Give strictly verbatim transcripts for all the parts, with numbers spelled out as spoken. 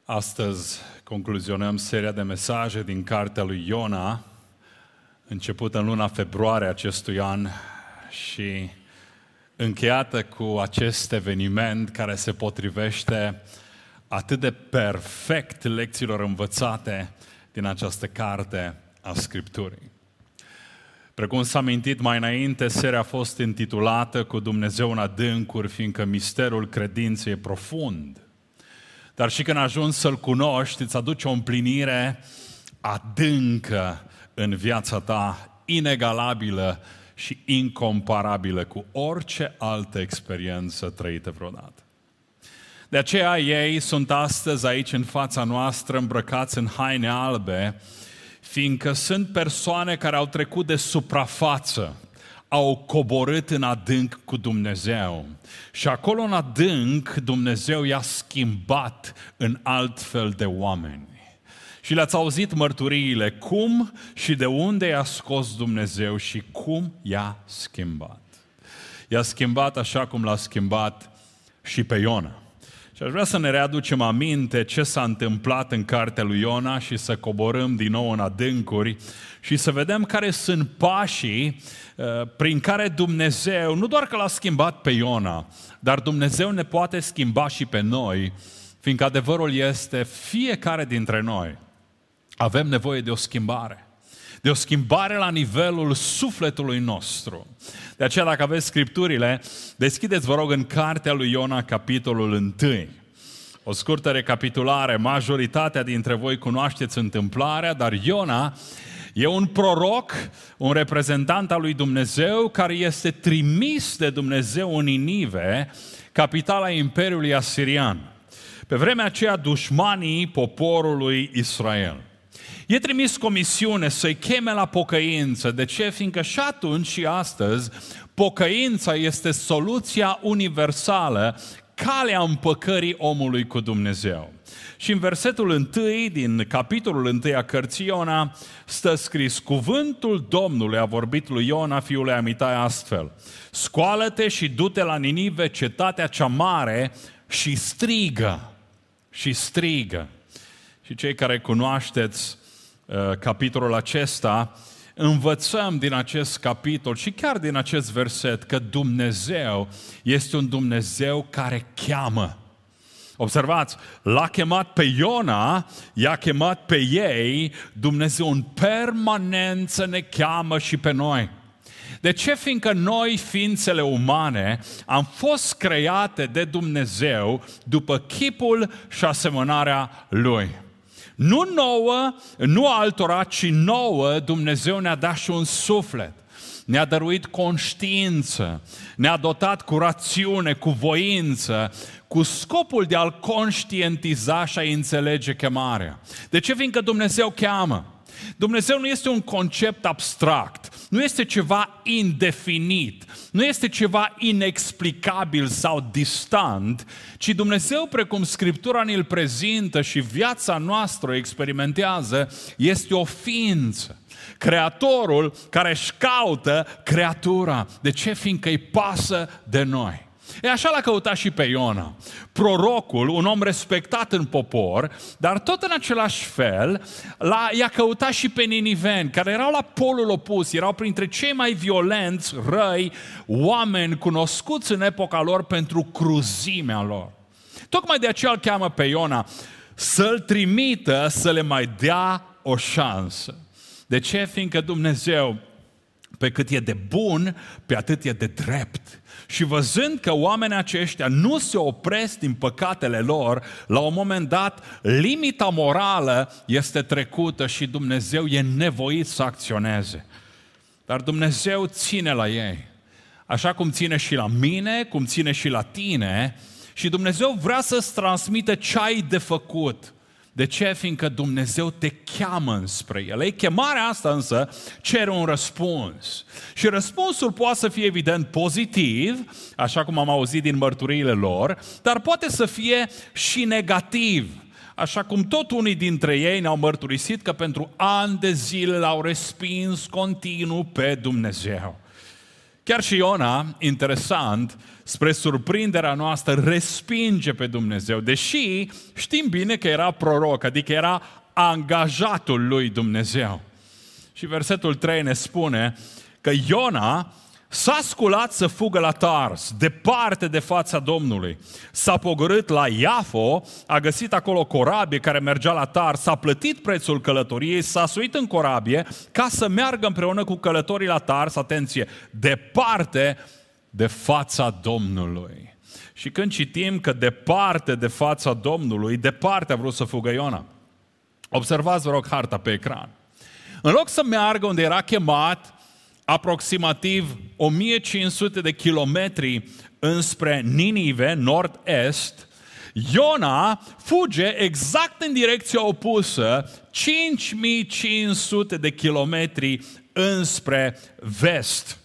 Astăzi concluzionăm seria de mesaje din cartea lui Iona, începută în luna februarie acestui an și încheiată cu acest eveniment care se potrivește atât de perfect lecțiilor învățate din această carte a Scripturii. Precum s-a amintit mai înainte, seria a fost intitulată Cu Dumnezeu în adâncuri, fiindcă misterul credinței e profund. Dar și când ajungi să-L cunoști, îți aduce o împlinire adâncă în viața ta, inegalabilă și incomparabilă cu orice altă experiență trăită vreodată. De aceea ei sunt astăzi aici în fața noastră, îmbrăcați în haine albe, fiindcă sunt persoane care au trecut de suprafață, au coborât în adânc cu Dumnezeu. Și acolo în adânc Dumnezeu i-a schimbat în alt fel de oameni. Și le-ați auzit mărturiile, cum și de unde i-a scos Dumnezeu și cum i-a schimbat. I-a schimbat așa cum l-a schimbat și pe Iona. Și aș vrea să ne readucem aminte ce s-a întâmplat în cartea lui Iona și să coborâm din nou în adâncuri și să vedem care sunt pașii uh, prin care Dumnezeu, nu doar că l-a schimbat pe Iona, dar Dumnezeu ne poate schimba și pe noi, fiindcă adevărul este, fiecare dintre noi avem nevoie de o schimbare. De o schimbare la nivelul sufletului nostru. De aceea, dacă aveți Scripturile, deschideți, vă rog, în cartea lui Iona, capitolul unu. O scurtă recapitulare. Majoritatea dintre voi cunoașteți întâmplarea, dar Iona e un proroc, un reprezentant al lui Dumnezeu, care este trimis de Dumnezeu în Ninive, capitala Imperiului Asirian. Pe vremea aceea, dușmanii poporului Israel. E trimis cu o misiune să-i cheme la pocăință. De ce? Fiindcă și atunci și astăzi pocăința este soluția universală, calea împăcării omului cu Dumnezeu. Și în versetul unu din capitolul unu a cărții Iona stă scris: Cuvântul Domnului a vorbit lui Iona, fiul lui Amitai, astfel: Scoală-te și du-te la Ninive, cetatea cea mare, și strigă, și strigă. Și cei care cunoașteți uh, capitolul acesta, învățăm din acest capitol și chiar din acest verset că Dumnezeu este un Dumnezeu care cheamă. Observați, l-a chemat pe Iona, i-a chemat pe ei, Dumnezeu în permanență ne cheamă și pe noi. De ce? Fiindcă noi, ființele umane, am fost create de Dumnezeu după chipul și asemănarea Lui. Nu nouă, nu altora, ci nouă, Dumnezeu ne-a dat și un suflet. Ne-a dăruit conștiință, ne-a dotat cu rațiune, cu voință, cu scopul de a-L conștientiza și a înțelege chemarea. De ce? Fiindcă Dumnezeu cheamă. Dumnezeu nu este un concept abstract, nu este ceva indefinit, nu este ceva inexplicabil sau distant, ci Dumnezeu, precum Scriptura ne-l prezintă și viața noastră o experimentează, este o ființă. Creatorul care își caută creatura. De ce? Fiindcă îi pasă de noi. E așa l-a căutat și pe Iona. Prorocul, un om respectat în popor, dar tot în același fel l-a, i-a căutat și pe niniveni, care erau la polul opus, erau printre cei mai violenți, răi, oameni cunoscuți în epoca lor pentru cruzimea lor. Tocmai de aceea îl cheamă pe Iona să-l trimită să le mai dea o șansă. De ce? Fiindcă Dumnezeu, pe cât e de bun, pe atât e de drept. Și văzând că oamenii aceștia nu se opresc din păcatele lor, la un moment dat, limita morală este trecută și Dumnezeu e nevoit să acționeze. Dar Dumnezeu ține la ei, așa cum ține și la mine, cum ține și la tine, și Dumnezeu vrea să-ți transmită ce ai de făcut. De ce? Fiindcă Dumnezeu te cheamă înspre El. Ei, chemarea asta însă cere un răspuns. Și răspunsul poate să fie evident pozitiv, așa cum am auzit din mărturiile lor, dar poate să fie și negativ. Așa cum tot unii dintre ei ne-au mărturisit că pentru ani de zile l-au respins continuu pe Dumnezeu. Chiar și Iona, interesant, spre surprinderea noastră, respinge pe Dumnezeu, deși știm bine că era proroc, adică era angajatul lui Dumnezeu. Și versetul trei ne spune că Iona s-a sculat să fugă la Tars, departe de fața Domnului. S-a pogorât la Iafo, a găsit acolo o corabie care mergea la Tars, s-a plătit prețul călătoriei, s-a suit în corabie ca să meargă împreună cu călătorii la Tars, atenție, departe de fața Domnului. Și când citim că departe de fața Domnului, departe a vrut să fugă Iona. Observați, vă rog, harta pe ecran. În loc să meargă unde era chemat, aproximativ o mie cinci sute de kilometri înspre Ninive, nord-est, Iona fuge exact în direcția opusă, cinci mii cinci sute de kilometri înspre vest.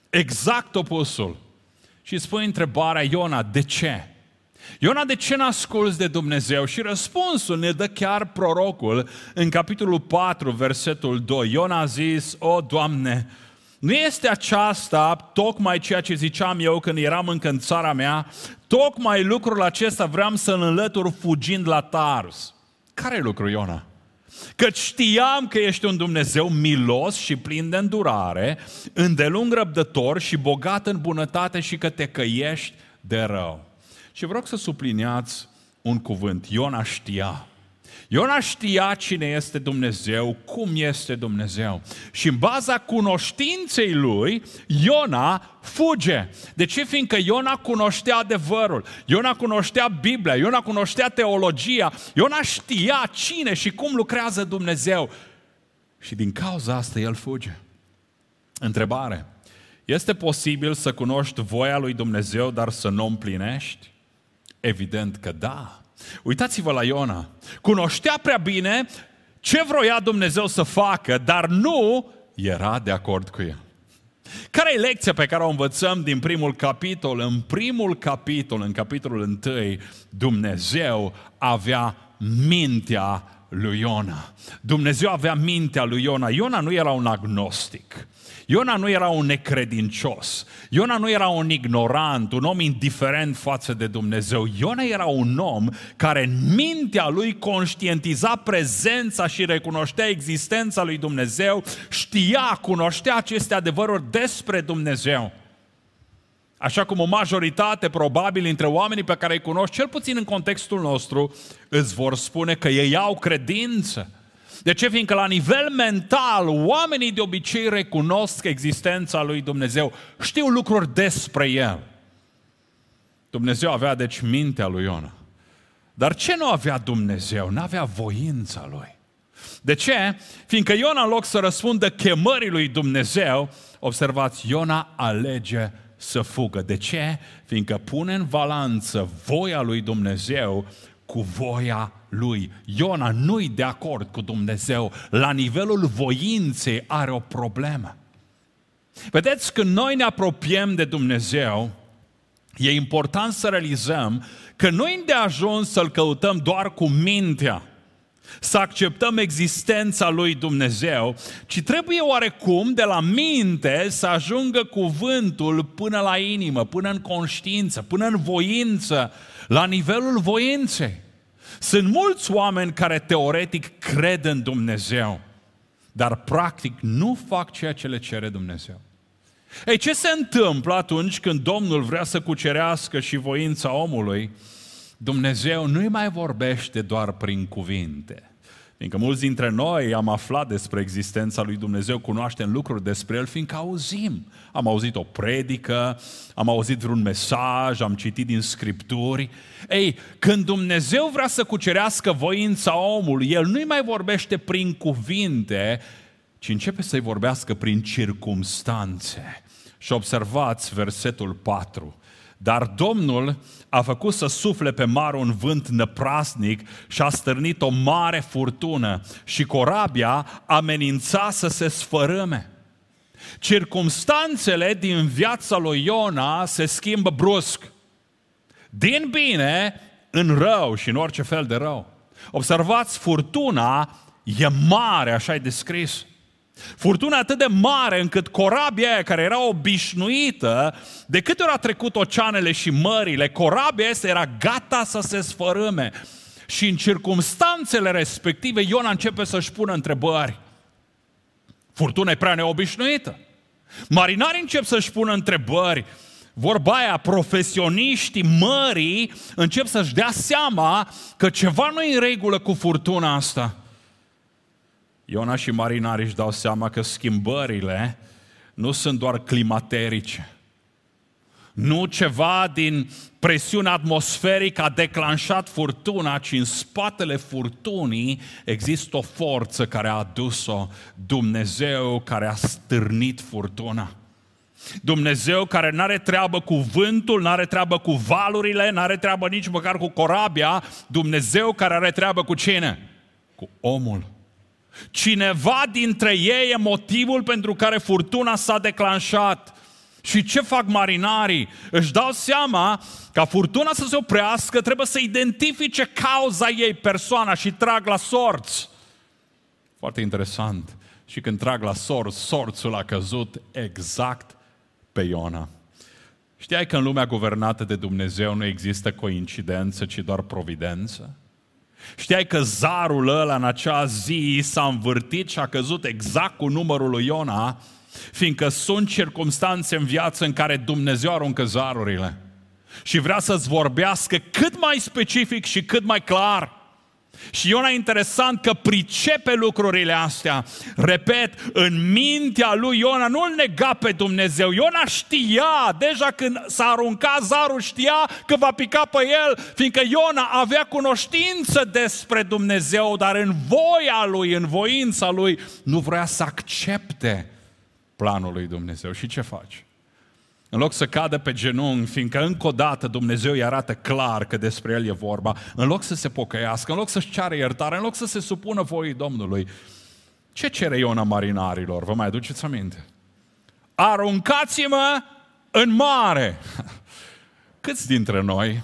Exact opusul. Și spune întrebarea, Iona, de ce? Iona, de ce n-asculți de Dumnezeu? Și răspunsul ne dă chiar prorocul în capitolul patru, versetul doi. Iona a zis, o, Doamne, nu este aceasta tocmai ceea ce ziceam eu când eram încă în țara mea? Tocmai lucrul acesta vreau să-l înlătur fugind la Tars. Care e lucru, Iona? Căci știam că ești un Dumnezeu milos și plin de îndurare, îndelung răbdător și bogat în bunătate și că te căiești de rău. Și vreau să subliniați un cuvânt. Iona știa. Iona știa cine este Dumnezeu, cum este Dumnezeu. Și în baza cunoștinței lui, Iona fuge. De ce? Fiindcă Iona cunoștea adevărul. Iona cunoștea Biblia, Iona cunoștea teologia, Iona știa cine și cum lucrează Dumnezeu. Și din cauza asta el fuge. Întrebare. Este posibil să cunoști voia lui Dumnezeu, dar să nu o împlinești? Evident că da. Uitați-vă la Iona. Cunoștea prea bine ce vroia Dumnezeu să facă, dar nu era de acord cu el. Care e lecția pe care o învățăm din primul capitol? În primul capitol, în capitolul întâi, Dumnezeu avea mintea lui Iona. Dumnezeu avea mintea lui Iona. Iona nu era un agnostic. Iona nu era un necredincios. Iona nu era un ignorant, un om indiferent față de Dumnezeu. Iona era un om care în mintea lui conștientiza prezența și recunoștea existența lui Dumnezeu, știa, cunoștea aceste adevăruri despre Dumnezeu. Așa cum o majoritate, probabil, între oamenii pe care îi cunoști, cel puțin în contextul nostru, îți vor spune că ei au credință. De ce? Fiindcă la nivel mental, oamenii de obicei recunosc existența lui Dumnezeu, știu lucruri despre El. Dumnezeu avea deci mintea lui Iona. Dar ce nu avea Dumnezeu? N-avea voința Lui. De ce? Fiindcă Iona, în loc să răspundă chemării lui Dumnezeu, observați, Iona alege să fugă. De ce? Fiindcă pune în balanță voia lui Dumnezeu cu voia lui. Iona nu-i de acord cu Dumnezeu. La nivelul voinței are o problemă. Vedeți, când noi ne apropiem de Dumnezeu, e important să realizăm că nu-i de ajuns să-L căutăm doar cu mintea, să acceptăm existența lui Dumnezeu, ci trebuie oarecum de la minte să ajungă cuvântul până la inimă, până în conștiință, până în voință, la nivelul voinței. Sunt mulți oameni care teoretic cred în Dumnezeu, dar practic nu fac ceea ce le cere Dumnezeu. Ei, ce se întâmplă atunci când Domnul vrea să cucerească și voința omului? Dumnezeu nu-i mai vorbește doar prin cuvinte. Fiindcă mulți dintre noi am aflat despre existența lui Dumnezeu, cunoaștem lucruri despre El, fiindcă auzim. Am auzit o predică, am auzit vreun mesaj, am citit din Scripturi. Ei, când Dumnezeu vrea să cucerească voința omului, El nu-i mai vorbește prin cuvinte, ci începe să-i vorbească prin circumstanțe. Și observați versetul patru. Dar Domnul a făcut să sufle pe mare un vânt năprasnic și a stârnit o mare furtună și corabia amenința să se sfărâme. Circumstanțele din viața lui Iona se schimbă brusc. Din bine în rău și în orice fel de rău. Observați, furtuna e mare, așa e descris. Furtuna atât de mare încât corabia aia care era obișnuită, de câte ori a trecut oceanele și mările, corabia asta era gata să se sfărâme. Și în circumstanțele respective, Iona începe să-și pună întrebări. Furtuna e prea neobișnuită. Marinarii încep să-și pună întrebări. Vorba aia, profesioniștii mării încep să-și dea seama că ceva nu e în regulă cu furtuna asta. Iona și marinarii își dau seama că schimbările nu sunt doar climaterice. Nu ceva din presiunea atmosferică a declanșat furtuna, ci în spatele furtunii există o forță care a adus-o, Dumnezeu care a stârnit furtuna. Dumnezeu care n-are treabă cu vântul, n-are treabă cu valurile, n-are treabă nici măcar cu corabia, Dumnezeu care are treabă cu cine? Cu omul. Cineva dintre ei e motivul pentru care furtuna s-a declanșat. Și ce fac marinarii? Își dau seama, ca furtuna să se oprească, trebuie să identifice cauza ei, persoana, și trag la sorți. Foarte interesant. Și când trag la sorți, sorțul a căzut exact pe Iona. Știai că în lumea guvernată de Dumnezeu nu există coincidență, ci doar providență? Știai că zarul ăla în acea zi s-a învârtit și a căzut exact cu numărul lui Iona, fiindcă sunt circumstanțe în viață în care Dumnezeu aruncă zarurile și vrea să-ți vorbească cât mai specific și cât mai clar. Și Iona, interesant că pricepe lucrurile astea. Repet, în mintea lui Iona nu îl nega pe Dumnezeu. Iona știa, deja când s-a aruncat zarul, știa că va pica pe el, fiindcă Iona avea cunoștință despre Dumnezeu, dar în voia lui, în voința lui, nu vrea să accepte planul lui Dumnezeu. Și ce faci? În loc să cadă pe genunchi, fiindcă încă o dată Dumnezeu îi arată clar că despre el e vorba, în loc să se pocăiască, în loc să-și ceară iertare, în loc să se supună voii Domnului, ce cere Iona marinarilor? Vă mai aduceți aminte? Aruncați-mă în mare! Câți dintre noi,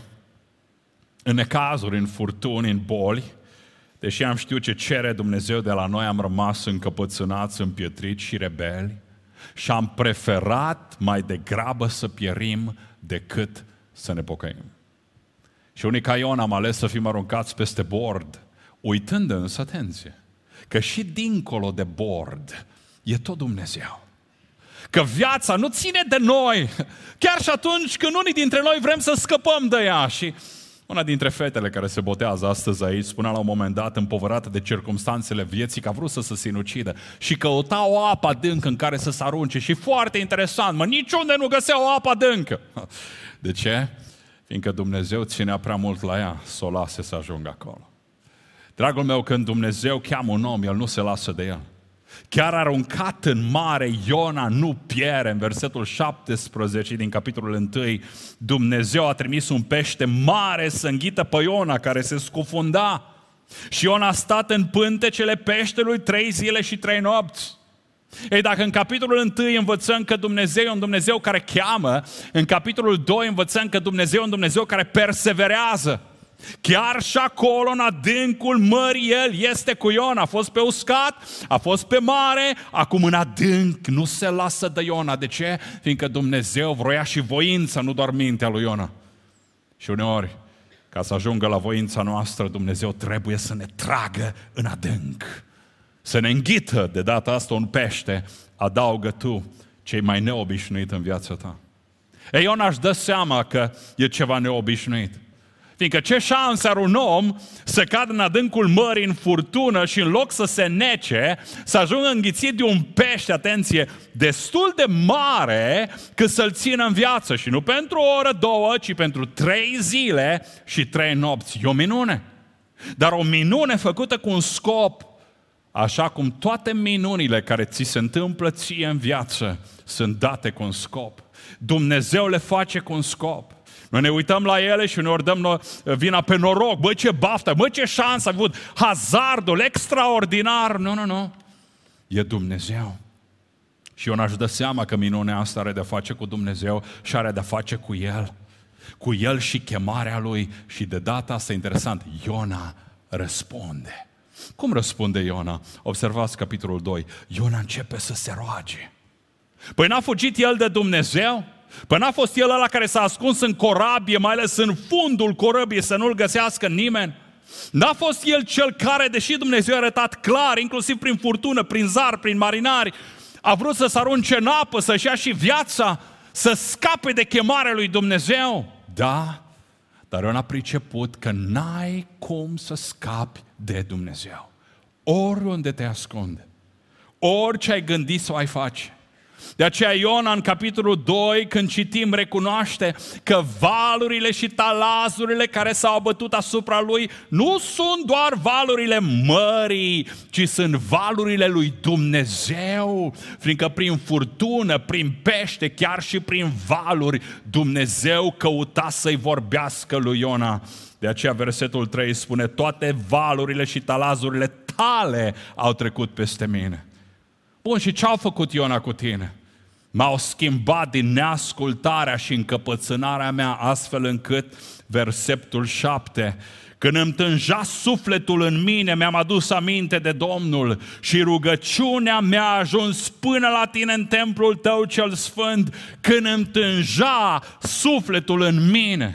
în necazuri, în furtuni, în boli, deși am știut ce cere Dumnezeu de la noi, am rămas încăpățânați, împietriți și rebeli, și am preferat mai degrabă să pierim decât să ne pocăim. Și unii ca Iona am ales să fim aruncați peste bord, uitând însă, atenție, că și dincolo de bord e tot Dumnezeu. Că viața nu ține de noi, chiar și atunci când unii dintre noi vrem să scăpăm de ea. Și una dintre fetele care se botează astăzi aici spunea la un moment dat, împovărată de circumstanțele vieții, că a vrut să se sinucidă și căuta o apă adâncă în care să se arunce. Și foarte interesant, mă, niciunde nu găsea o apă adâncă. De ce? Fiindcă Dumnezeu ținea prea mult la ea să o lase să ajungă acolo. Dragul meu, când Dumnezeu cheamă un om, El nu se lasă de el. Chiar aruncat în mare, Iona nu pierde. În versetul șaptesprezece din capitolul unu, Dumnezeu a trimis un pește mare să înghită pe Iona, care se scufunda. Și Iona a stat în pântecele peștelui trei zile și trei nopți. Ei, dacă în capitolul unu învățăm că Dumnezeu e un Dumnezeu care cheamă, în capitolul doi învățăm că Dumnezeu e un Dumnezeu care perseverează. Chiar și acolo, în adâncul mării, El este cu Iona. A fost pe uscat, a fost pe mare, acum în adânc nu se lasă de Iona. De ce? Fiindcă Dumnezeu vroia și voința, nu doar mintea lui Iona. Și uneori, ca să ajungă la voința noastră, Dumnezeu trebuie să ne tragă în adânc, să ne înghită. De data asta un pește, adaugă tu ce-i mai neobișnuit în viața ta. Ei, Iona își dă seama că e ceva neobișnuit. Fiindcă ce șanse are un om să cadă în adâncul mării în furtună și în loc să se nece, să ajungă înghițit de un pește, atenție, destul de mare cât să-l țină în viață. Și nu pentru o oră, două, ci pentru trei zile și trei nopți. E o minune. Dar o minune făcută cu un scop, așa cum toate minunile care ți se întâmplă ție în viață sunt date cu un scop. Dumnezeu le face cu un scop. Noi ne uităm la ele și uneori dăm vina pe noroc. Băi, ce baftă, băi, ce șansă a avut, hazardul extraordinar. Nu, nu, nu. E Dumnezeu. Și Iona își dă seama că minunea asta are de-a face cu Dumnezeu și are de-a face cu El. Cu El și chemarea Lui. Și de data asta, interesant, Iona răspunde. Cum răspunde Iona? Observați capitolul doi. Iona începe să se roage. Păi n-a fugit el de Dumnezeu? Păi n-a fost el ăla care s-a ascuns în corabie, mai ales în fundul corăbiei, să nu-l găsească nimeni? N-a fost el cel care, deși Dumnezeu a arătat clar, inclusiv prin furtună, prin zar, prin marinari, a vrut să se arunce în apă, să-și ia și viața, să scape de chemarea lui Dumnezeu? Da, dar Iona a priceput că n-ai cum să scapi de Dumnezeu. Oriunde te ascunde, orice ai gândit să o ai face. De aceea Iona în capitolul doi, când citim, recunoaște că valurile și talazurile care s-au abătut asupra lui nu sunt doar valurile mării, ci sunt valurile lui Dumnezeu, fiindcă prin furtună, prin pește, chiar și prin valuri, Dumnezeu căuta să-i vorbească lui Iona. De aceea versetul trei spune: toate valurile și talazurile tale au trecut peste mine. Bun, și ce-au făcut Iona cu tine? M-au schimbat din neascultarea și încăpățânarea mea, astfel încât, versetul șapte, când îmi tânja sufletul în mine, mi-am adus aminte de Domnul și rugăciunea mea a ajuns până la tine în templul tău cel sfânt, când îmi tânja sufletul în mine.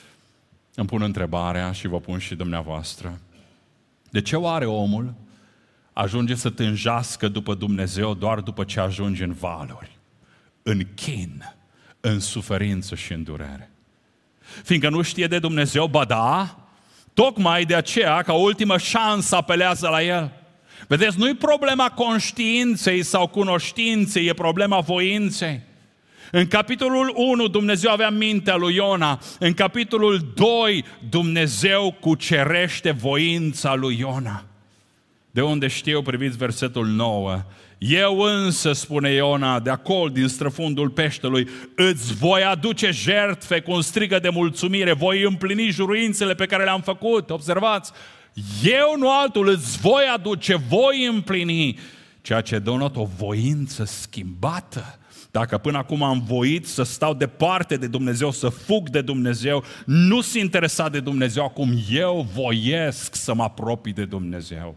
Îmi pun întrebarea și vă pun și dumneavoastră. De ce oare omul ajunge să tânjească după Dumnezeu doar după ce ajunge în valuri, în chin, în suferință și în durere? Fiindcă nu știe de Dumnezeu, ba da, tocmai de aceea, ca ultimă șansă, apelează la El. Vedeți, nu e problema conștiinței sau cunoștinței, e problema voinței. În capitolul unu Dumnezeu avea mintea lui Iona, în capitolul doi Dumnezeu cucerește voința lui Iona. De unde știu, priviți versetul nouă, eu însă, spune Iona, de acolo, din străfundul peștelui, îți voi aduce jertfe cu un strigă de mulțumire, voi împlini juruințele pe care le-am făcut. Observați, eu, nu altul, îți voi aduce, voi împlini, ceea ce denotă o voință schimbată. Dacă până acum am voit să stau departe de Dumnezeu, să fug de Dumnezeu, nu sunt interesat de Dumnezeu, acum eu voiesc să mă apropii de Dumnezeu.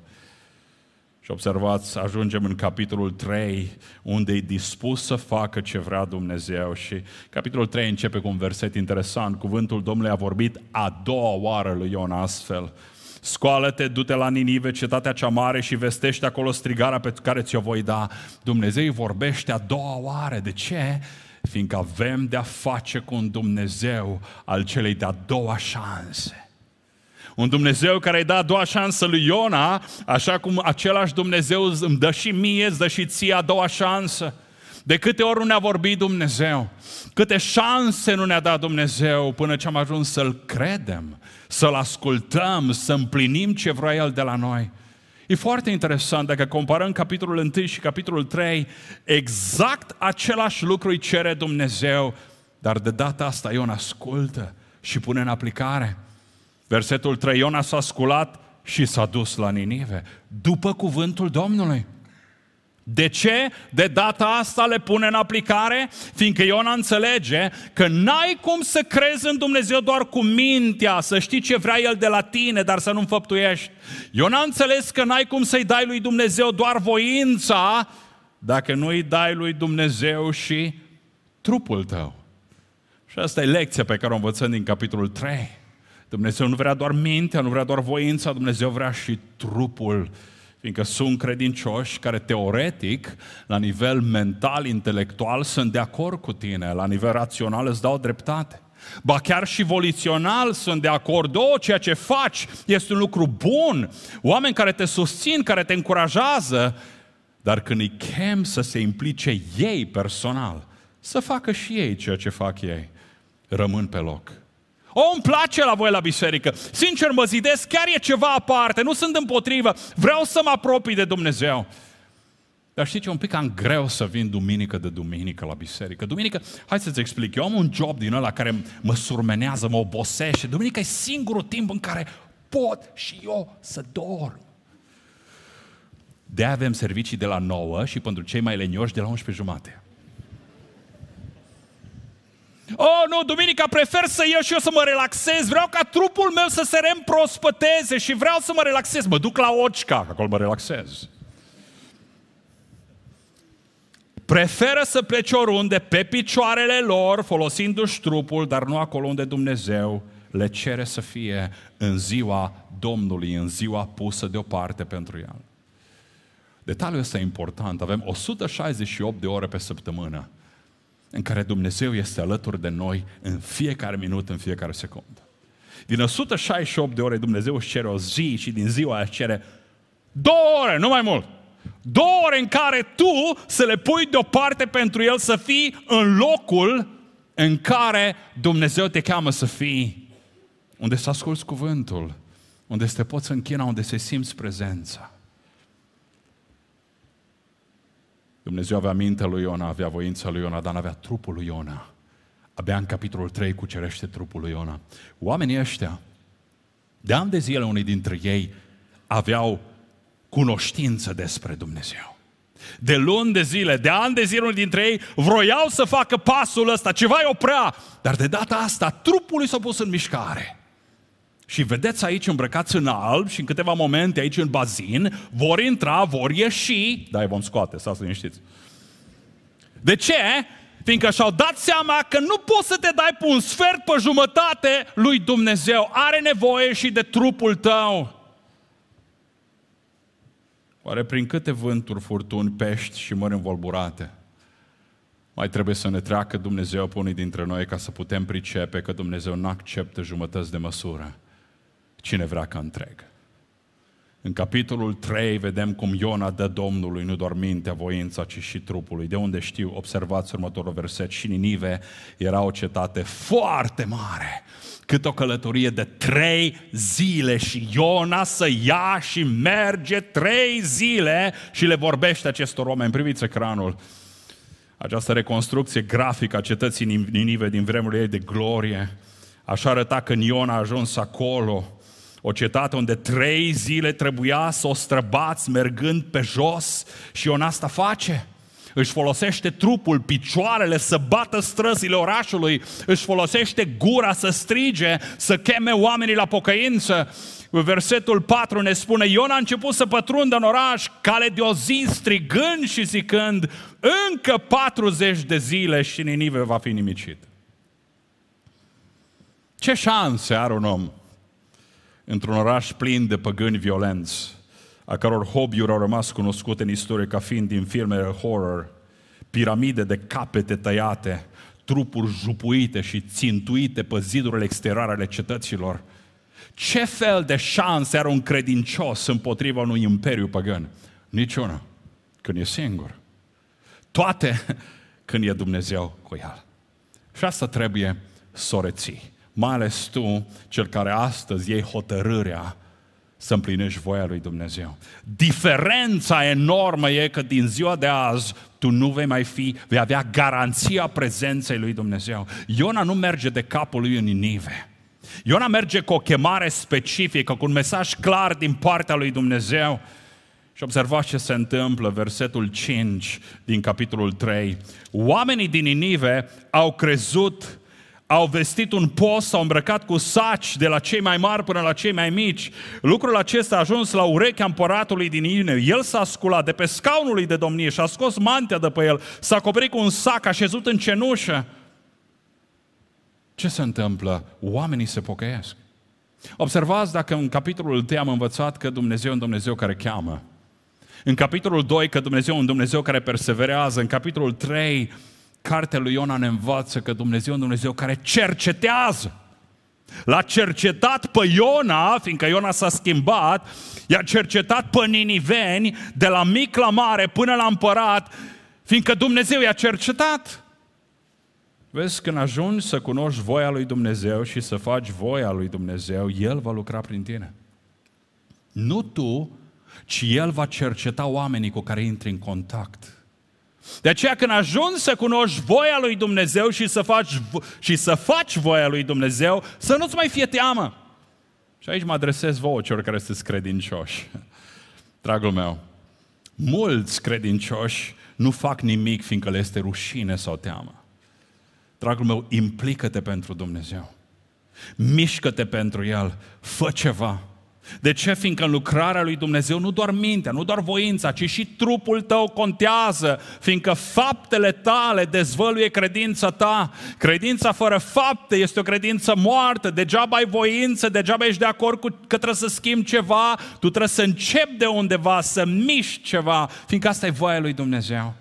Și observați, ajungem în capitolul trei, unde e dispus să facă ce vrea Dumnezeu. Și capitolul trei începe cu un verset interesant. Cuvântul Domnului a vorbit a doua oară lui Iona astfel: scoală-te, du-te la Ninive, cetatea cea mare, și vestește acolo strigarea pe care ți-o voi da. Dumnezeu îi vorbește a doua oară. De ce? Fiindcă avem de-a face cu un Dumnezeu al celei de-a doua șanse. Un Dumnezeu care îi dă a doua șansă lui Iona, așa cum același Dumnezeu îmi dă și mie, îți dă și ție a doua șansă. De câte ori nu ne-a vorbit Dumnezeu, câte șanse nu ne-a dat Dumnezeu până ce am ajuns să-L credem, să-L ascultăm, să împlinim ce vrea El de la noi. E foarte interesant, dacă comparăm capitolul unu și capitolul trei, exact același lucru îi cere Dumnezeu, dar de data asta Iona ascultă și pune în aplicare. Versetul trei, Iona s-a sculat și s-a dus la Ninive, după cuvântul Domnului. De ce? De data asta le pune în aplicare? Fiindcă Iona înțelege că n-ai cum să crezi în Dumnezeu doar cu mintea, să știi ce vrea El de la tine, dar să nu înfăptuiești. Iona a înțeles că n-ai cum să-i dai lui Dumnezeu doar voința, dacă nu îi dai lui Dumnezeu și trupul tău. Și asta e lecția pe care o învățăm din capitolul trei. Dumnezeu nu vrea doar mintea, nu vrea doar voința, Dumnezeu vrea și trupul. Fiindcă sunt credincioși care teoretic, la nivel mental, intelectual, sunt de acord cu tine, la nivel rațional îți dau dreptate. Ba chiar și volițional sunt de acord, o, ceea ce faci este un lucru bun, oameni care te susțin, care te încurajează, dar când îi chem să se implice ei personal, să facă și ei ceea ce fac ei, rămân pe loc. O, îmi place la voi la biserică. Sincer mă zidesc, chiar e ceva aparte, nu sunt împotrivă, vreau să mă apropii de Dumnezeu. Dar știți, e un pic cam greu să vin duminică de duminică la biserică. Duminică, hai să-ți explic, eu am un job din ăla care mă surmenează, mă obosește. Duminică e singurul timp în care pot și eu să dorm. De-aia avem servicii de la nouă și pentru cei mai lenioși de la unsprezece jumate. Oh, nu, duminica prefer să iau și eu să mă relaxez, vreau ca trupul meu să se reîmprospăteze și vreau să mă relaxez. Mă duc la Oczka, acolo mă relaxez. Preferă să plece oriunde, pe picioarele lor, folosindu-și trupul, dar nu acolo unde Dumnezeu le cere să fie în ziua Domnului, în ziua pusă deoparte pentru El. Detaliul ăsta e important. Avem o sută șaizeci și opt de ore pe săptămână în care Dumnezeu este alături de noi în fiecare minut, în fiecare secundă. Din o sută șaizeci și opt de ore Dumnezeu își cere o zi și din ziua aia își cere două ore, nu mai mult. Două ore în care tu să le pui deoparte pentru El, să fii în locul în care Dumnezeu te cheamă să fii, unde să asculți cuvântul, unde să te poți închina, unde să simți prezența. Dumnezeu avea mintea lui Iona, avea voința lui Iona, dar n-avea trupul lui Iona. Abia în capitolul trei cucerește trupul lui Iona. Oamenii ăștia, de ani de zile, unii dintre ei aveau cunoștință despre Dumnezeu. De luni de zile, de ani de zile, unii dintre ei vroiau să facă pasul ăsta, ceva îi oprea, dar de data asta trupul lui s-a pus în mișcare. Și vedeți aici îmbrăcați în alb și în câteva momente aici în bazin, vor intra, vor ieși, dar îi vom scoate, stați liniștiți. De ce? Fiindcă și-au dat seama că nu poți să te dai pe un sfert, pe jumătate lui Dumnezeu. Are nevoie și de trupul tău. Oare prin câte vânturi, furtuni, pești și mări învolburate mai trebuie să ne treacă Dumnezeu pe unii dintre noi ca să putem pricepe că Dumnezeu nu acceptă jumătăți de măsură, cine vrea ca întreg. În capitolul trei vedem cum Iona dă Domnului nu doar mintea, voința, ci și trupului. De unde știu? Observați următorul verset. Și Ninive era o cetate foarte mare, cât o călătorie de trei zile și Iona să ia și merge trei zile și le vorbește acestor oameni. Priviți ecranul. Această reconstrucție grafică a cetății Ninive din vremurile ei de glorie. Așa arăta când Iona a ajuns acolo. O cetate unde trei zile trebuia să o străbați mergând pe jos și Iona asta face. Își folosește trupul, picioarele să bată străzile orașului, își folosește gura să strige, să cheme oamenii la pocăință. Versetul patru ne spune, Iona a început să pătrundă în oraș, cale de o zi, strigând și zicând, încă patruzeci de zile și Ninive va fi nimicit. Ce șanse are un om într-un oraș plin de păgâni violenți, a căror hobby-uri au rămas cunoscute în istorie ca fiind din filmele horror, piramide de capete tăiate, trupuri jupuite și țintuite pe zidurile exterioare ale cetăților. Ce fel de șanse are un credincios împotriva unui imperiu păgân? Niciuna, când e singur. Toate când e Dumnezeu cu el. Și asta trebuie să o reții. Mai ales tu, cel care astăzi iei hotărârea să împlinești voia lui Dumnezeu. Diferența enormă e că din ziua de azi tu nu vei mai fi, vei avea garanția prezenței lui Dumnezeu. Iona nu merge de capul lui în Ninive. Iona merge cu o chemare specifică, cu un mesaj clar din partea lui Dumnezeu. Și observați ce se întâmplă, versetul cinci din capitolul trei. Oamenii din Ninive au crezut, au vestit un post, s-au îmbrăcat cu saci de la cei mai mari până la cei mai mici. Lucrul acesta a ajuns la urechea împăratului din Ninive. El s-a sculat de pe scaunul lui de domnie și a scos mantea de pe el, s-a acoperit cu un sac, a șezut în cenușă. Ce se întâmplă? Oamenii se pocăiesc. Observați dacă în capitolul unu am învățat că Dumnezeu e un Dumnezeu care cheamă. În capitolul doi că Dumnezeu e un Dumnezeu care perseverează. În capitolul trei cartea lui Iona ne învață că Dumnezeu e un Dumnezeu care cercetează. L-a cercetat pe Iona, fiindcă Iona s-a schimbat, i-a cercetat pe niniveni de la mic la mare până la împărat, fiindcă Dumnezeu i-a cercetat. Vezi, când ajungi să cunoști voia lui Dumnezeu și să faci voia lui Dumnezeu, El va lucra prin tine. Nu tu, ci El va cerceta oamenii cu care intri în contact. De aceea când ajungi să cunoști voia lui Dumnezeu și să faci, și să faci voia lui Dumnezeu, să nu-ți mai fie teamă. Și aici mă adresez vouă, celor care sunteți credincioși. Dragul meu, mulți credincioși nu fac nimic fiindcă le este rușine sau teamă. Dragul meu, implică-te pentru Dumnezeu. Mișcă-te pentru El. Fă ceva. De ce? Fiindcă în lucrarea lui Dumnezeu nu doar mintea, nu doar voința, ci și trupul tău contează, fiindcă faptele tale dezvăluie credința ta. Credința fără fapte este o credință moartă, degeaba ai voință, degeaba ești de acord cu că trebuie să schimbi ceva, tu trebuie să începi de undeva, să miști ceva, fiindcă asta e voia lui Dumnezeu.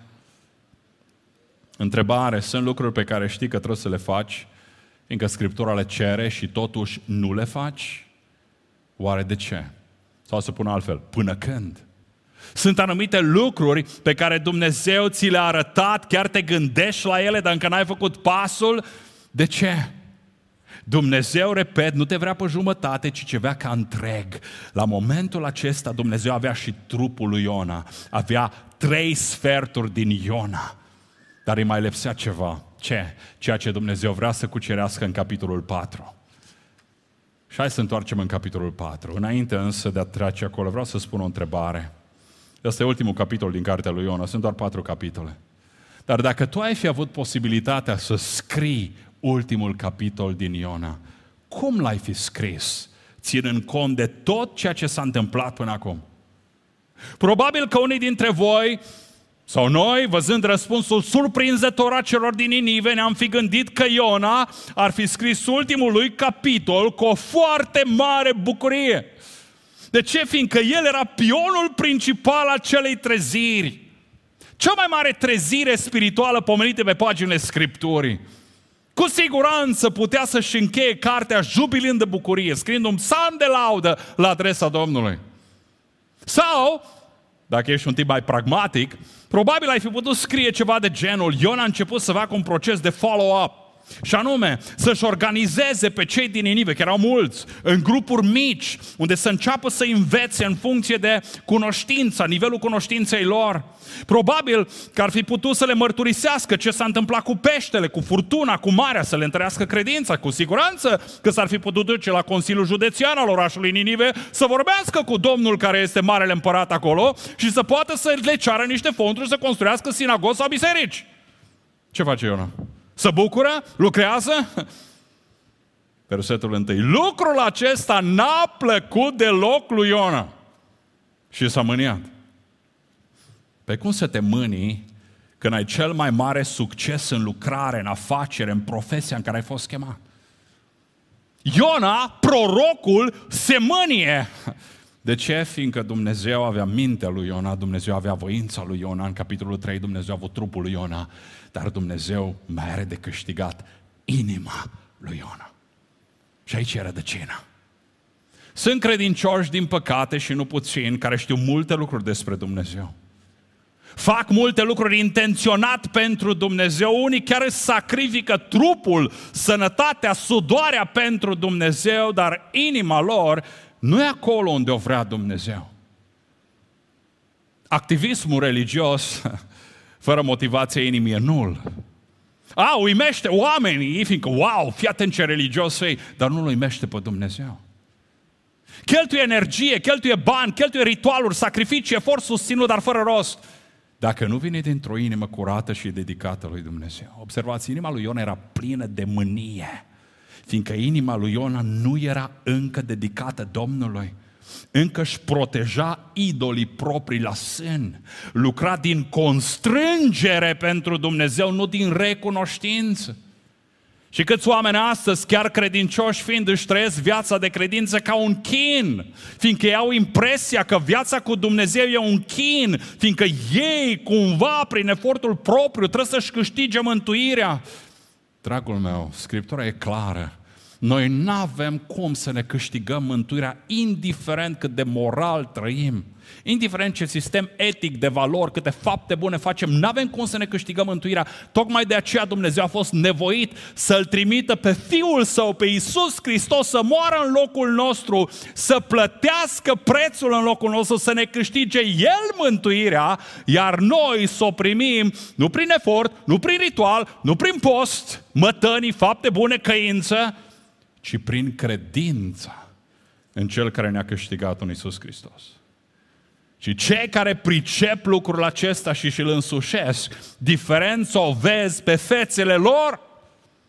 Întrebare, sunt lucruri pe care știi că trebuie să le faci, fiindcă Scriptura le cere și totuși nu le faci? Oare de ce? Sau să pun altfel, până când? Sunt anumite lucruri pe care Dumnezeu ți le-a arătat, chiar te gândești la ele, dar încă n-ai făcut pasul. De ce? Dumnezeu, repet, nu te vrea pe jumătate, ci te vrea ca întreg. La momentul acesta Dumnezeu avea și trupul lui Iona, avea trei sferturi din Iona, dar îi mai lipsea ceva. Ce? Ceea ce Dumnezeu vrea să cucerească în capitolul patru. Și hai să întoarcem în capitolul patru. Înainte însă de a trece acolo, vreau să spun o întrebare. Ăsta e ultimul capitol din cartea lui Iona, sunt doar patru capitole. Dar dacă tu ai fi avut posibilitatea să scrii ultimul capitol din Iona, cum l-ai fi scris, ținând cont de tot ceea ce s-a întâmplat până acum? Probabil că unii dintre voi, sau noi, văzând răspunsul surprinzător a celor din Ninive, ne-am fi gândit că Iona ar fi scris ultimul lui capitol cu o foarte mare bucurie. De ce? Fiindcă el era pionul principal al acelei treziri. Cea mai mare trezire spirituală pomenită pe paginile Scripturii. Cu siguranță putea să-și încheie cartea jubilând de bucurie, scriind un psalm de laudă la adresa Domnului. Sau, dacă ești un tip mai pragmatic, probabil ai fi putut scrie ceva de genul: Iona a început să facă un proces de follow-up. Și anume, să-și organizeze pe cei din Ninive, că erau mulți, în grupuri mici, unde să înceapă să învețe în funcție de cunoștința, nivelul cunoștinței lor. Probabil că ar fi putut să le mărturisească ce s-a întâmplat cu peștele, cu furtuna, cu marea, să le întărească credința. Cu siguranță că s-ar fi putut duce la Consiliul Județean al orașului Ninive să vorbească cu Domnul care este marele împărat acolo și să poată să le ceară niște fonduri să construiască sinagogi sau biserici. Ce face Iona? Se bucură? Lucrează? Versetul întâi. Lucrul acesta n-a plăcut deloc lui Iona și s-a mâniat. Pe cum să te mânii când ai cel mai mare succes în lucrare, în afacere, în profesia în care ai fost chemat? Iona, prorocul, se mânie. De ce? Fiindcă Dumnezeu avea mintea lui Iona, Dumnezeu avea voința lui Iona. În capitolul trei Dumnezeu a avut trupul lui Iona, dar Dumnezeu mai are de câștigat inima lui Iona. Și aici e rădăcina. Sunt credincioși, din păcate, și nu puțini, care știu multe lucruri despre Dumnezeu. Fac multe lucruri intenționat pentru Dumnezeu, unii chiar își sacrifică trupul, sănătatea, sudoarea pentru Dumnezeu, dar inima lor nu e acolo unde o vrea Dumnezeu. Activismul religios, fără motivație inimii, e nul. A, uimește oamenii, fiindcă, wow, fii atent ce religios e, dar nu-L uimește pe Dumnezeu. Cheltuie energie, cheltuie bani, cheltuie ritualuri, sacrificii, efort susținut, dar fără rost. Dacă nu vine dintr-o inimă curată și dedicată lui Dumnezeu. Observați, inima lui Iona era plină de mânie, fiindcă inima lui Iona nu era încă dedicată Domnului. Încă își proteja idolii proprii la sân. Lucra din constrângere pentru Dumnezeu, nu din recunoștință. Și câți oameni astăzi, chiar credincioși fiind, își trăiesc viața de credință ca un chin, fiindcă ei au impresia că viața cu Dumnezeu e un chin, fiindcă ei, cumva, prin efortul propriu, trebuie să-și câștige mântuirea. Dragul meu, Scriptura e clară. Noi n-avem cum să ne câștigăm mântuirea, indiferent cât de moral trăim, indiferent ce sistem etic de valori, câte fapte bune facem, n-avem cum să ne câștigăm mântuirea. Tocmai de aceea Dumnezeu a fost nevoit să-L trimită pe Fiul Său, pe Iisus Hristos, să moară în locul nostru, să plătească prețul în locul nostru, să ne câștige El mântuirea, iar noi să o primim nu prin efort, nu prin ritual, nu prin post, mătănii, fapte bune, căință, ci prin credința în Cel care ne-a câștigat în Iisus Hristos. Și cei care pricep lucrul acesta și și-l însușesc, diferența o vezi pe fețele lor.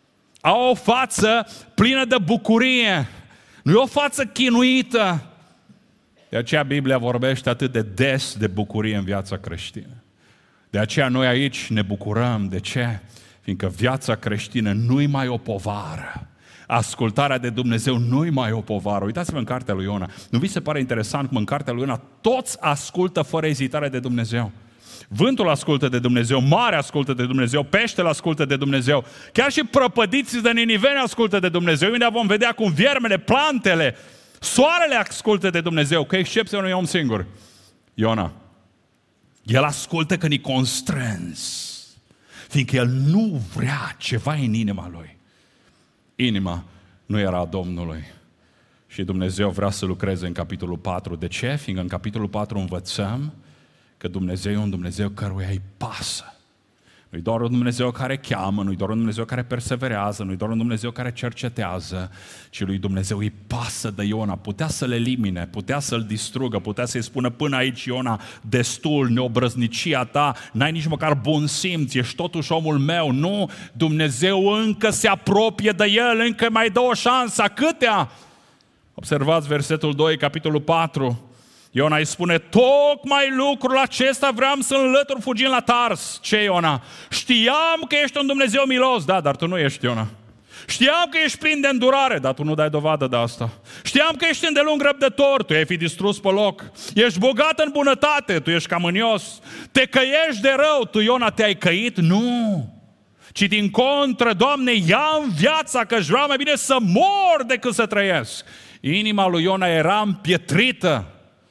Au o față plină de bucurie. Nu e o față chinuită. De aceea Biblia vorbește atât de des de bucurie în viața creștină. De aceea noi aici ne bucurăm. De ce? Fiindcă viața creștină nu-i mai o povară. Ascultarea de Dumnezeu nu-i mai o povară. Uitați-vă în cartea lui Iona. Nu vi se pare interesant cum în cartea lui Iona toți ascultă fără ezitare de Dumnezeu? Vântul ascultă de Dumnezeu, marea ascultă de Dumnezeu, peștele ascultă de Dumnezeu, chiar și prăpădiții de niniveni ascultă de Dumnezeu. Unde vom vedea cum viermele, plantele, soarele ascultă de Dumnezeu, cu excepția unui om singur, Iona. El ascultă când e constrâns, fiindcă el nu vrea ceva în inima lui. Inima nu era a Domnului. Și Dumnezeu vrea să lucreze în capitolul patru. De ce? Fiindcă în capitolul patru învățăm că Dumnezeu e un Dumnezeu căruia îi pasă. Nu-i doar un Dumnezeu care cheamă, nu-i doar un Dumnezeu care perseverează, nu-i doar un Dumnezeu care cercetează, ci lui Dumnezeu îi pasă de Iona. Putea să-l elimine, putea să-l distrugă, putea să-i spună până aici, Iona, destul, neobrăznicia ta, n-ai nici măcar bun simț, ești totuși omul meu. Nu, Dumnezeu încă se apropie de el, încă mai dă o șansă. Câtea? Observați versetul doi, capitolul patru. Iona îi spune, tocmai lucrul acesta vreau să înlătur fugind la Tars. Ce, Iona? Știam că ești un Dumnezeu milos. Da, dar tu nu ești, Iona. Știam că ești plin de îndurare, dar tu nu dai dovadă de asta. Știam că ești îndelung răbdător, tu ai fi distrus pe loc. Ești bogat în bunătate, tu ești camânios. Te căiești de rău, tu, Iona, te-ai căit? Nu. Ci din contră, Doamne, ia-mi viața, că-și vreau mai bine să mor decât să trăiesc. Inima lui Iona era împietrită.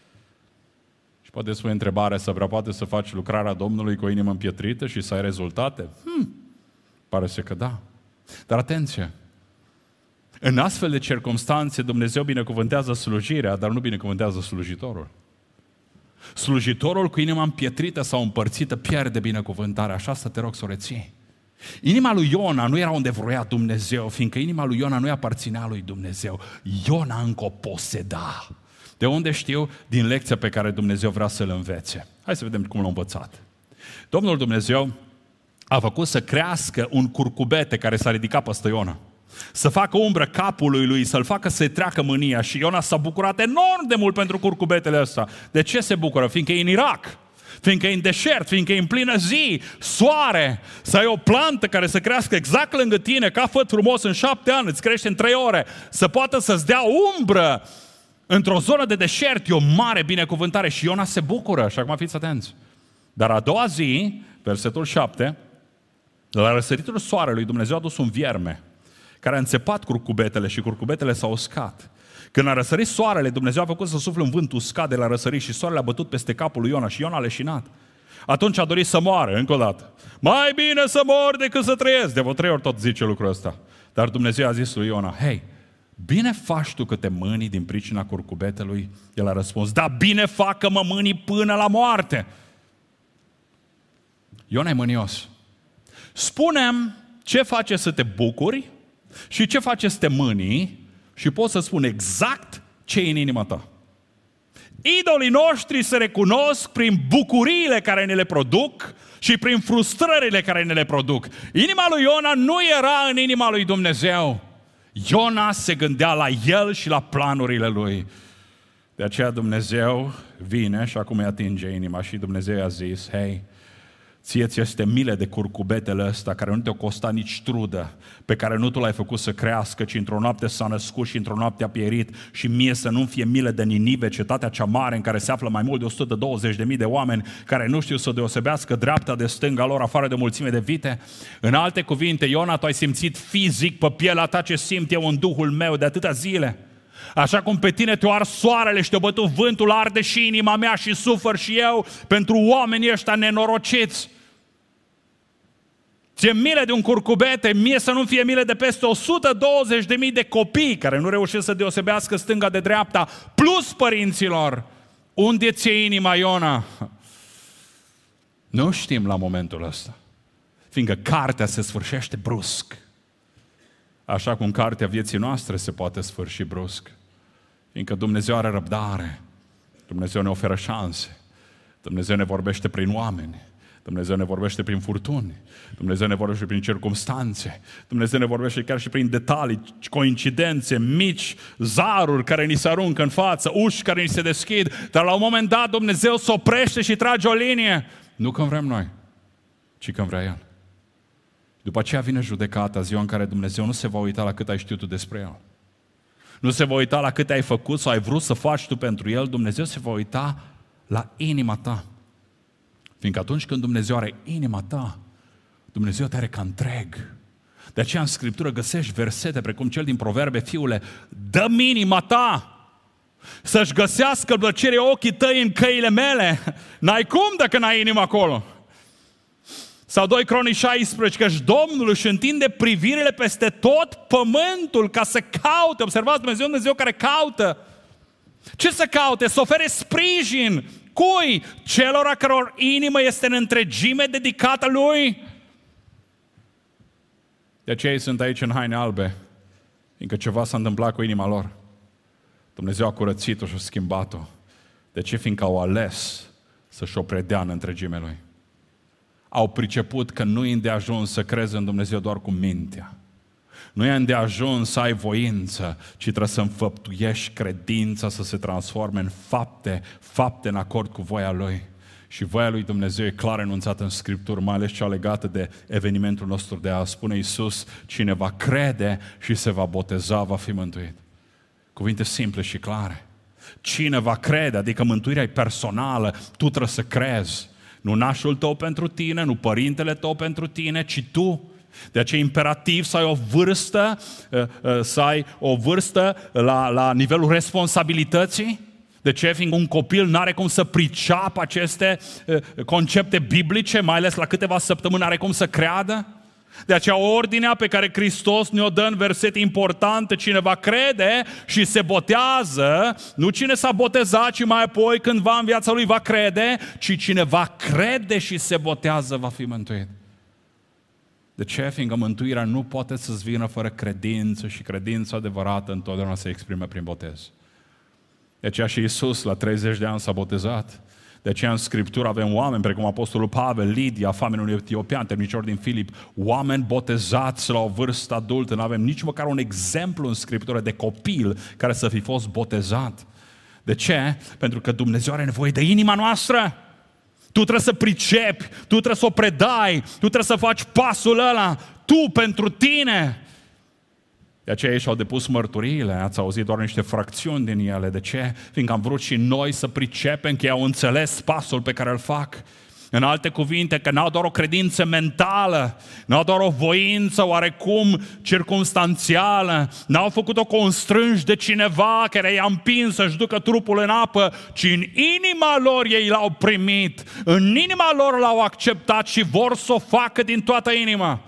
Poate spune întrebarea să vrea poate să faci lucrarea Domnului cu o inimă împietrită și să ai rezultate? Hmm, pare să că da. Dar atenție! În astfel de circumstanțe Dumnezeu binecuvântează slujirea, dar nu binecuvântează slujitorul. Slujitorul cu inima împietrită sau împărțită pierde binecuvântarea. Așa să te rog să o reții. Inima lui Iona nu era unde vroia Dumnezeu, fiindcă inima lui Iona nu-i aparținea lui Dumnezeu. Iona încă o poseda. De unde știu? Din lecția pe care Dumnezeu vrea să-l învețe. Hai să vedem cum l-a învățat. Domnul Dumnezeu a făcut să crească un curcubete care s-a ridicat peste Iona. Să facă umbră capului lui, să-l facă să-i treacă mânia. Și Iona s-a bucurat enorm de mult pentru curcubetele ăsta. De ce se bucură? Fiindcă e în Irak, fiindcă e în deșert, fiindcă e în plină zi, soare, să ai o plantă care să crească exact lângă tine, ca făt frumos în șapte ani, îți crește în trei ore, să poată să-ți dea umbră într-o zonă de deșert, e o mare binecuvântare și Iona se bucură, și acum fiți atenți. Dar a doua zi, versetul șapte, de la răsăritul soarelui, Dumnezeu a dus un vierme care a înțepat curcubetele și curcubetele s-au uscat. Când a răsărit soarele, Dumnezeu a făcut să sufle un vânt uscat de la răsărit și soarele a bătut peste capul lui Iona și Iona a leșinat. Atunci a dorit să moară, încă o dată. Mai bine să mor decât să trăiesc. De vreo trei ori tot zice lucrul ăsta. Dar Dumnezeu a zis lui Iona, hei, bine faci tu că te mânii din pricina curcubetelui? El a răspuns, da, bine fac că mă mânii până la moarte. Iona e mânios. Spune-mi ce face să te bucuri și ce face să te mânii și pot să spun exact ce e în inima ta. Idolii noștri se recunosc prin bucuriile care ne le produc și prin frustrările care ne le produc. Inima lui Iona nu era în inima lui Dumnezeu. Iona se gândea la el și la planurile lui. De aceea Dumnezeu vine și acum îi atinge inima și Dumnezeu i-a zis, hei, ție ți este milă de curcubetele ăsta care nu te-o costa nici trudă, pe care nu tu l-ai făcut să crească, ci într-o noapte s-a născut și într-o noapte a pierit, și mie să nu fie milă de Ninive, cetatea cea mare în care se află mai mult de o sută douăzeci de mii de oameni care nu știu să deosebească dreapta de stânga lor afară de o mulțime de vite. În alte cuvinte, Iona, tu ai simțit fizic pe pielea ta ce simt eu în Duhul meu de atâtea zile. Așa cum pe tine te-o ars soarele și te-o bătut vântul, arde și inima mea și sufăr și eu pentru oamenii ăștia nenorociți. Ți-e milă de un curcubete, mie să nu fie milă de peste o sută douăzeci de mii de copii care nu reușesc să deosebească stânga de dreapta, plus părinților. Unde ți-e inima, Iona? Nu știm la momentul ăsta, fiindcă cartea se sfârșește brusc. Așa cum cartea vieții noastre se poate sfârși brusc. Fiindcă Dumnezeu are răbdare. Dumnezeu ne oferă șanse. Dumnezeu ne vorbește prin oameni. Dumnezeu ne vorbește prin furtuni, Dumnezeu ne vorbește prin circumstanțe, Dumnezeu ne vorbește chiar și prin detalii, coincidențe, mici, zaruri care ni se aruncă în față, uși care ni se deschid, dar la un moment dat Dumnezeu se oprește și trage o linie. Nu când vrem noi, ci când vrea El. După aceea vine judecata, ziua în care Dumnezeu nu se va uita la cât ai știut tu despre El. Nu se va uita la cât ai făcut sau ai vrut să faci tu pentru El, Dumnezeu se va uita la inima ta. Fiindcă atunci când Dumnezeu are inima ta, Dumnezeu te are ca întreg. De aceea în Scriptură găsești versete precum cel din Proverbe, fiule, dă-mi inima ta să-și găsească plăcere ochii tăi în căile mele. N-ai cum dacă n-ai inima acolo. Sau doi Cronici șaisprezece, căci Domnul își întinde privirile peste tot pământul ca să caute. Observați, Dumnezeu, Dumnezeu care caută. Ce să caute? Să ofere sprijin. Cui? Celor a căror inimă este în întregime dedicată Lui. De aceea ei sunt aici în haine albe, fiindcă ceva s-a întâmplat cu inima lor. Dumnezeu a curățit-o și a schimbat-o. De ce? Fiindcă au ales să-și o predea în întregime Lui. Au priceput că nu e îndeajuns să crezi în Dumnezeu doar cu mintea. Nu e îndeajuns să ai voință, ci trebuie să înfăptuiești credința să se transforme în fapte, fapte în acord cu voia Lui. Și voia Lui Dumnezeu e clar enunțată în Scripturi, mai ales cea legată de evenimentul nostru de azi. Spune Iisus, cine va crede și se va boteza, va fi mântuit. Cuvinte simple și clare. Cine va crede, adică mântuirea e personală, tu trebuie să crezi. Nu nașul tău pentru tine, nu părintele tău pentru tine, ci tu. De aceea e imperativ să ai o vârstă, să ai o vârstă la, la nivelul responsabilității. De ce? Fiindcă un copil n-are cum să priceapă aceste concepte biblice, mai ales la câteva săptămâni n-are cum să creadă. De aceea ordinea pe care Hristos ne-o dă în versete importante, cine va crede și se botează, nu cine s-a botezat, ci mai apoi cândva în viața lui va crede, ci cine va crede și se botează va fi mântuit. De ce? Fiindcă mântuirea nu poate să-ți vină fără credință și credința adevărată întotdeauna se exprime prin botez. De aceea și Iisus la treizeci de ani s-a botezat. De aceea în Scriptură avem oameni precum Apostolul Pavel, Lidia, famenul etiopian, temnicer din Filip, oameni botezați la o vârstă adultă. Nu avem nici măcar un exemplu în Scriptură de copil care să fi fost botezat. De ce? Pentru că Dumnezeu are nevoie de inima noastră. Tu trebuie să pricepi, tu trebuie să o predai, tu trebuie să faci pasul ăla, tu pentru tine. De aceea ei și-au depus mărturiile, ați auzit doar niște fracțiuni din ele. De ce? Fiindcă am vrut și noi să pricepem că ei au înțeles pasul pe care îl fac. În alte cuvinte, că n-au doar o credință mentală, n-au doar o voință oarecum circumstanțială, n-au făcut-o constrânși de cineva care i-a împins să-și ducă trupul în apă, ci în inima lor ei l-au primit, în inima lor l-au acceptat și vor să o facă din toată inima.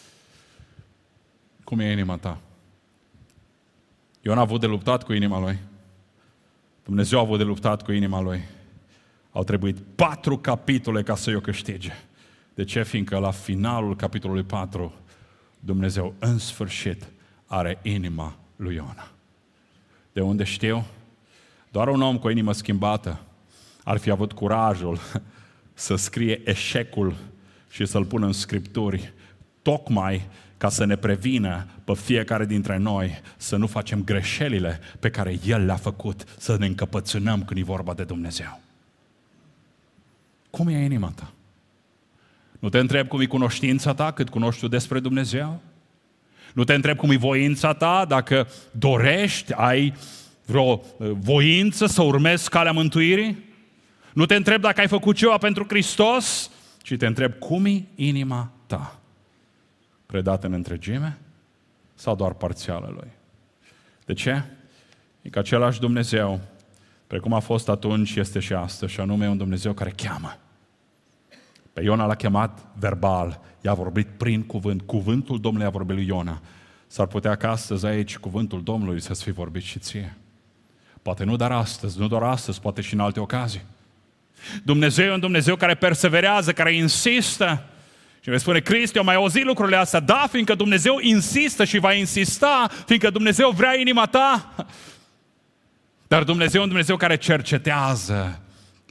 Cum e inima ta? Ion a avut de luptat cu inima lui. Dumnezeu a avut de luptat cu inima lui. Au trebuit patru capitole ca să-i o câștige. De ce? Fiindcă la finalul capitolului patru, Dumnezeu în sfârșit are inima lui Iona. De unde știu? Doar un om cu o inimă schimbată ar fi avut curajul să scrie eșecul și să-l pună în Scripturi, tocmai ca să ne prevină pe fiecare dintre noi să nu facem greșelile pe care El le-a făcut, să ne încăpățânăm când e vorba de Dumnezeu. Cum e inima ta? Nu te întreb cum e cunoștința ta, cât cunoști tu despre Dumnezeu? Nu te întreb cum e voința ta, dacă dorești, ai vreo voință să urmezi calea mântuirii? Nu te întreb dacă ai făcut ceva pentru Hristos, ci te întreb cum e inima ta. Predată în întregime sau doar parțială Lui? De ce? E că același Dumnezeu, precum a fost atunci, este și astăzi, și anume un Dumnezeu care cheamă. Pe Iona l-a chemat verbal, i-a vorbit prin cuvânt. Cuvântul Domnului a vorbit lui Iona. S-ar putea ca astăzi aici cuvântul Domnului să-ți fi vorbit și ție. Poate nu doar astăzi, nu doar astăzi, poate și în alte ocazii. Dumnezeu e un Dumnezeu care perseverează, care insistă. Și vei spune, Cristi, eu mai auzit lucrurile astea. Da, fiindcă Dumnezeu insistă și va insista, fiindcă Dumnezeu vrea inima ta. Dar Dumnezeu e un Dumnezeu care cercetează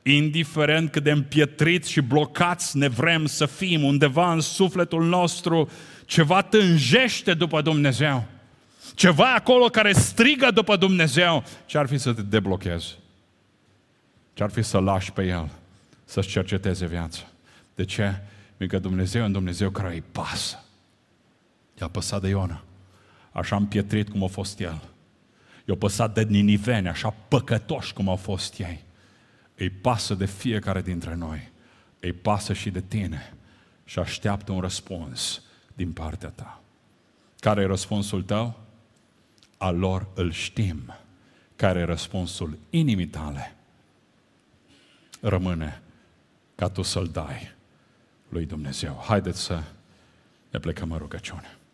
indiferent cât de împietriți și blocați ne vrem să fim, undeva în sufletul nostru, ceva tânjește după Dumnezeu. Ceva acolo care strigă după Dumnezeu. Ce-ar fi să te deblochezi? Ce-ar fi să lași pe El să-ți cerceteze viața? De ce? Pentru că Dumnezeu e un Dumnezeu care îi pasă. I-a păsat de Iona, așa împietrit cum a fost el. I-a păsat de niniveni, așa păcătoși cum au fost ei. Îi pasă de fiecare dintre noi. Îi pasă și de tine. Și așteaptă un răspuns din partea ta. Care e răspunsul tău? Al lor îl știm. Care e răspunsul inimii tale? Rămâne ca tu să-l dai lui Dumnezeu. Haideți să ne plecăm în rugăciune.